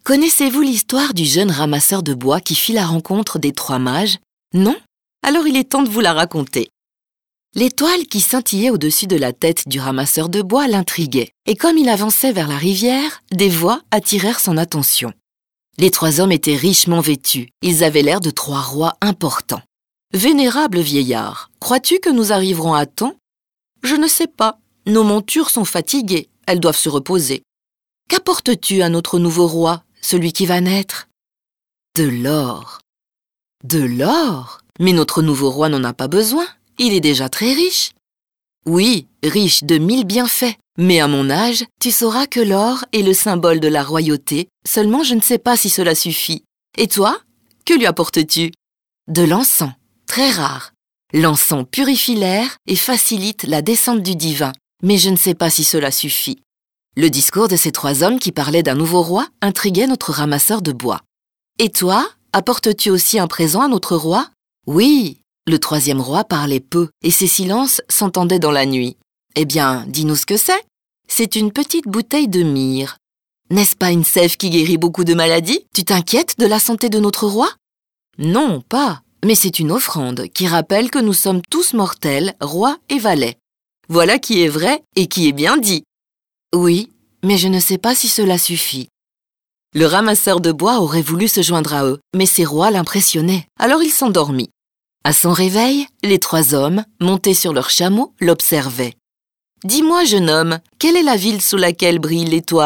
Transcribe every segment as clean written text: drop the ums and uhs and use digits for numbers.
Connaissez-vous l'histoire du jeune ramasseur de bois qui fit la rencontre des 3 mages? Non? Alors il est temps de vous la raconter. L'étoile qui scintillait au-dessus de la tête du ramasseur de bois l'intriguait, et comme il avançait vers la rivière, des voix attirèrent son attention. Les 3 hommes étaient richement vêtus, ils avaient l'air de 3 rois importants. « Vénérable vieillard, crois-tu que nous arriverons à temps? »« Je ne sais pas, nos montures sont fatiguées, elles doivent se reposer. »« Qu'apportes-tu à notre nouveau roi, celui qui va naître? »« De l'or. »« De l'or? Mais notre nouveau roi n'en a pas besoin. Il est déjà très riche. »« Oui, riche de 1000 bienfaits. Mais à mon âge, tu sauras que l'or est le symbole de la royauté. Seulement, je ne sais pas si cela suffit. Et toi, que lui apportes-tu? »« De l'encens, très rare. L'encens purifie l'air et facilite la descente du divin. Mais je ne sais pas si cela suffit. » Le discours de ces 3 hommes qui parlaient d'un nouveau roi intriguait notre ramasseur de bois. « Et toi, apportes-tu aussi un présent à notre roi? » Oui. Le 3e roi parlait peu et ses silences s'entendaient dans la nuit. « Eh bien, dis-nous ce que c'est. »« C'est une petite bouteille de myrrhe. »« N'est-ce pas une sève qui guérit beaucoup de maladies? Tu t'inquiètes de la santé de notre roi? »« Non, pas. Mais c'est une offrande qui rappelle que nous sommes tous mortels, rois et valets. Voilà qui est vrai et qui est bien dit. »« Oui, mais je ne sais pas si cela suffit. » Le ramasseur de bois aurait voulu se joindre à eux, mais ces rois l'impressionnaient, alors il s'endormit. À son réveil, les 3 hommes, montés sur leurs chameaux, l'observaient. « Dis-moi, jeune homme, quelle est la ville sous laquelle brille l'étoile? »«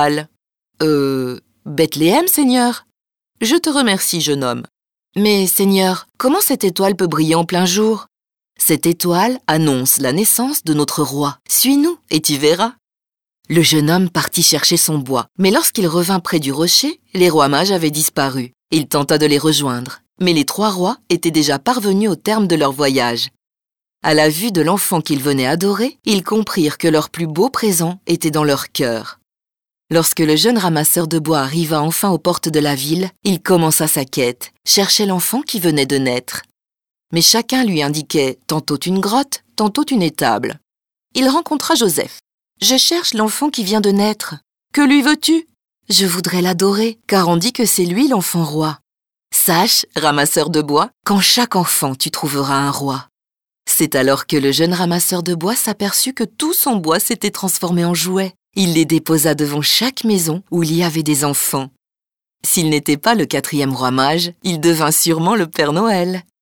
Bethléem, Seigneur. »« Je te remercie, jeune homme. »« Mais, Seigneur, comment cette étoile peut briller en plein jour? »« Cette étoile annonce la naissance de notre roi. Suis-nous et tu verras. » Le jeune homme partit chercher son bois, mais lorsqu'il revint près du rocher, les rois mages avaient disparu. Il tenta de les rejoindre, mais les 3 rois étaient déjà parvenus au terme de leur voyage. À la vue de l'enfant qu'ils venaient adorer, ils comprirent que leur plus beau présent était dans leur cœur. Lorsque le jeune ramasseur de bois arriva enfin aux portes de la ville, il commença sa quête, cherchait l'enfant qui venait de naître. Mais chacun lui indiquait tantôt une grotte, tantôt une étable. Il rencontra Joseph. « Je cherche l'enfant qui vient de naître. Que lui veux-tu? »« Je voudrais l'adorer, car on dit que c'est lui l'enfant roi. »« Sache, ramasseur de bois, qu'en chaque enfant tu trouveras un roi. » C'est alors que le jeune ramasseur de bois s'aperçut que tout son bois s'était transformé en jouets. Il les déposa devant chaque maison où il y avait des enfants. S'il n'était pas le 4e roi mage, il devint sûrement le Père Noël.